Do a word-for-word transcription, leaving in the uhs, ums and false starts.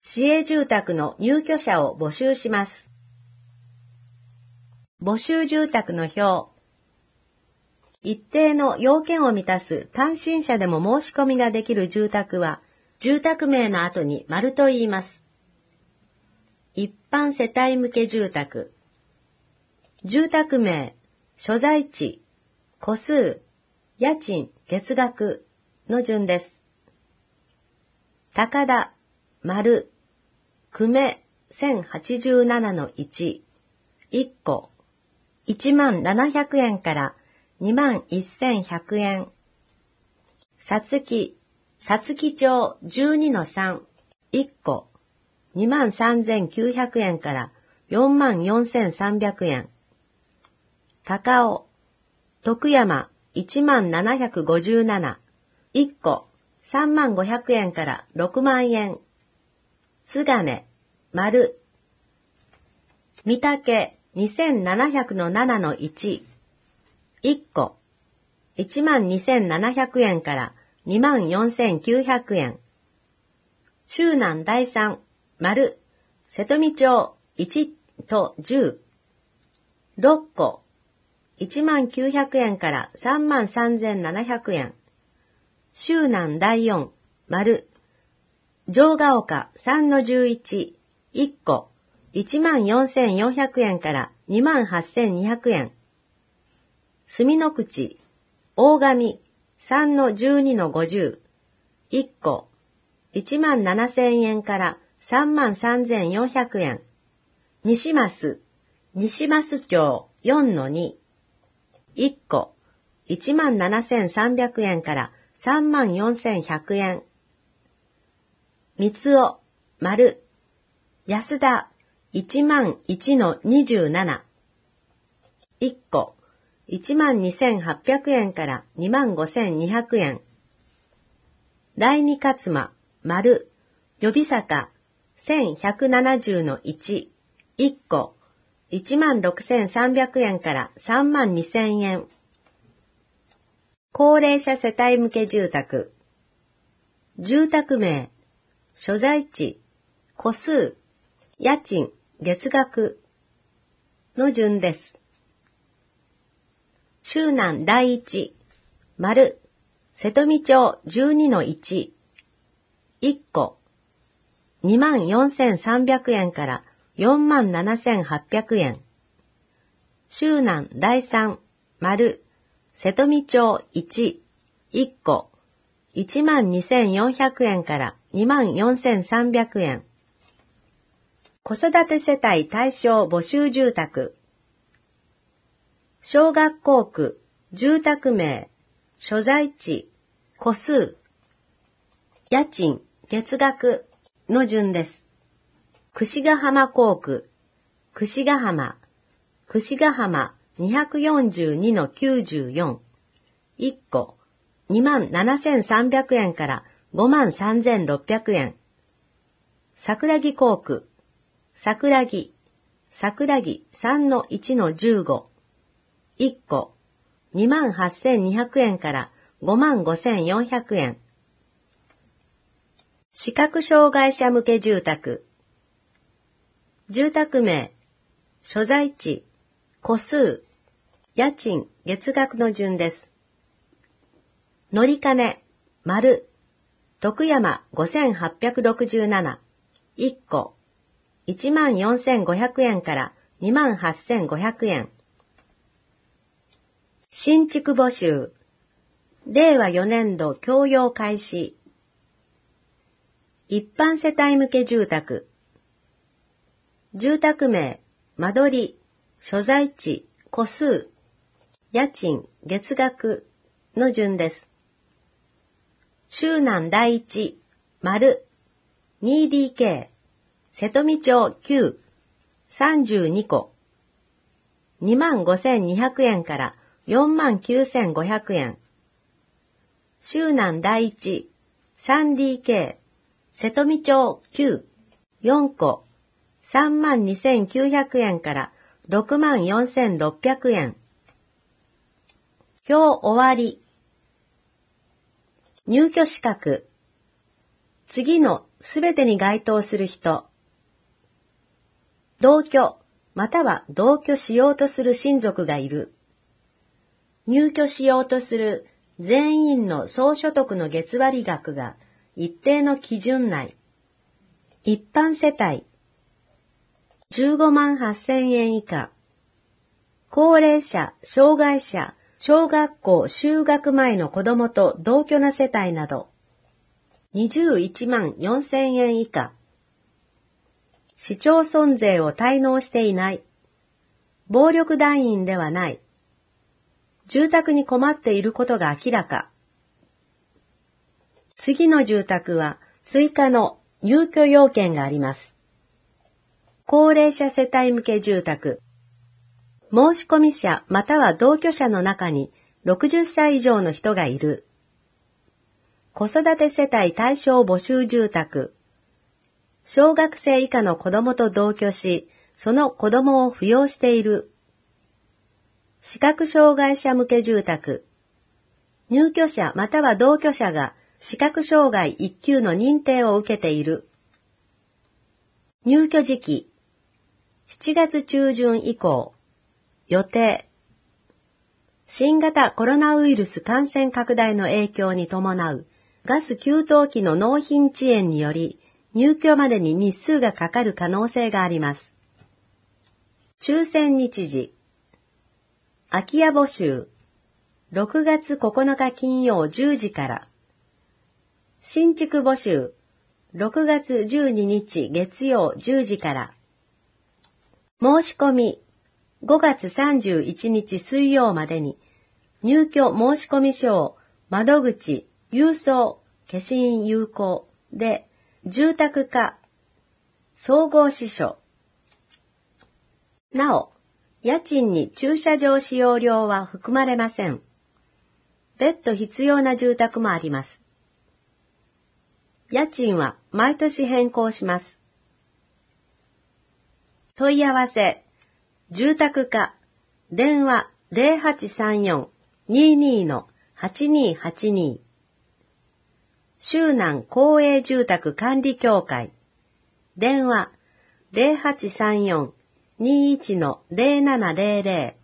市営住宅の入居者を募集します。募集住宅の表。一定の要件を満たす単身者でも申し込みができる住宅は、住宅名の後に丸と言います。一般世帯向け住宅。住宅名、所在地、戸数、家賃、月額の順です。高田、丸、久米 せんはちじゅうななのいち、いっこ、いちまんななひゃくえんからにまんせんひゃくえん。さつき、さつき町 じゅうにのさん、いっこ、にまんさんぜんきゅうひゃくえんからよんまんよんせんさんびゃくえん。高尾、徳山いちまんななひゃくごじゅうなな、いっこ、さんまんごひゃくえんからろくまんえん。津金、丸。御嶽にせんななひゃくのななのいち、いっこ、いちまんにせんななひゃくえんからにまんよんせんきゅうひゃくえん。周南第三、丸、瀬戸美町いちとじゅう、ろっこ、いちまんきゅうひゃくえんからさんまんさんぜんななひゃくえん。周南第四、丸、城ヶ丘さんのじゅういち、いっこ、いちまんよんせんよんひゃくえんからにまんはっせんにひゃくえん。住の口、大神さんのじゅうにのごじゅう、いっこ、いちまんななせんえんからさんまんさんぜんよんひゃくえん。西増、西増町よんのに、いっこ、いちまんななせんさんびゃくえんからさんまんよんせんひゃくえん。三尾、丸、安田、いちまんいちのにじゅうなな。いっこ、いちまんにせんはっぴゃくえんからにまんごせんにひゃくえん。第二勝間、丸、予備坂、せんひゃくななじゅうのいち、いっこ、いちまんろくせんさんびゃくえんからさんまんにせんえん。高齢者世帯向け住宅。住宅名、所在地、戸数、家賃、月額の順です。周南第一、丸、瀬戸美町じゅうにのいち、いっこ、にまんよんせんさんびゃくえんからよんまんななせんはっぴゃくえん。周南第三、丸、瀬戸美町いち、いっこ、いちまんにせんよんひゃくえんからにまんよんせんさんびゃくえん。子育て世帯対象募集住宅。小学校区、住宅名、所在地、戸数、家賃、月額の順です。櫛ヶ浜校区、櫛ヶ浜、櫛ヶ浜にひゃくよんじゅうにのきゅうじゅうよん、いっこ、にまんななせんさんびゃくえんからごまんさんぜんろっぴゃくえん。桜木校区、桜木、桜木さんのいちのじゅうご、いっこ、にまんはっせんにひゃくえんからごまんごせんよんひゃくえん。視覚障害者向け住宅。住宅名、所在地、戸数、家賃、月額の順です。乗り金、丸、徳山ごせんはっぴゃくろくじゅうなな、いっこ、いちまんよんせんごひゃくえんからにまんはっせんごひゃくえん。新築募集。れいわよねんど供用開始。一般世帯向け住宅。住宅名、間取り、所在地、戸数、家賃、月額の順です。周南第一、丸、にディーケー、瀬戸美町きゅう、さんじゅうにこ、にまんごせんにひゃくえんからよんまんきゅうせんごひゃくえん。周南第一、さんディーケー、瀬戸美町きゅう、よんこ、さんまんにせんきゅうひゃくえんからろくまんよんせんろっぴゃくえん。表終わり。入居資格。次のすべてに該当する人。同居、または同居しようとする親族がいる。入居しようとする全員の総所得の月割額が一定の基準内。一般世帯。じゅうごまんはっせんえん以下。高齢者、障害者、小学校就学前の子供と同居な世帯など。にじゅういちまんよんせんえん以下。市町村税を滞納していない。暴力団員ではない。住宅に困っていることが明らか。次の住宅は追加の入居要件があります。高齢者世帯向け住宅。申込者または同居者の中にろくじゅっさい以上の人がいる。子育て世帯対象募集住宅。小学生以下の子供と同居し、その子供を扶養している。視覚障害者向け住宅。入居者または同居者が視覚障害いっ級の認定を受けている。入居時期。しちがつ中旬以降。予定。新型コロナウイルス感染拡大の影響に伴うガス給湯器の納品遅延により入居までに日数がかかる可能性があります。抽選日時。空き家募集。ろくがつここのか金曜じゅうじから。新築募集。ろくがつじゅうににち月曜じゅうじから。申し込み。ごがつさんじゅういちにち水曜までに入居申込書を窓口、郵送、消印有効で住宅課、総合支所。なお、家賃に駐車場使用料は含まれません。別途必要な住宅もあります。家賃は毎年変更します。問い合わせ。住宅課、電話 ゼロはちさんよん にーにー のはちにーはちにー。周南公営住宅管理協会、電話 ゼロはちさんよん にーいち のゼロななゼロゼロ。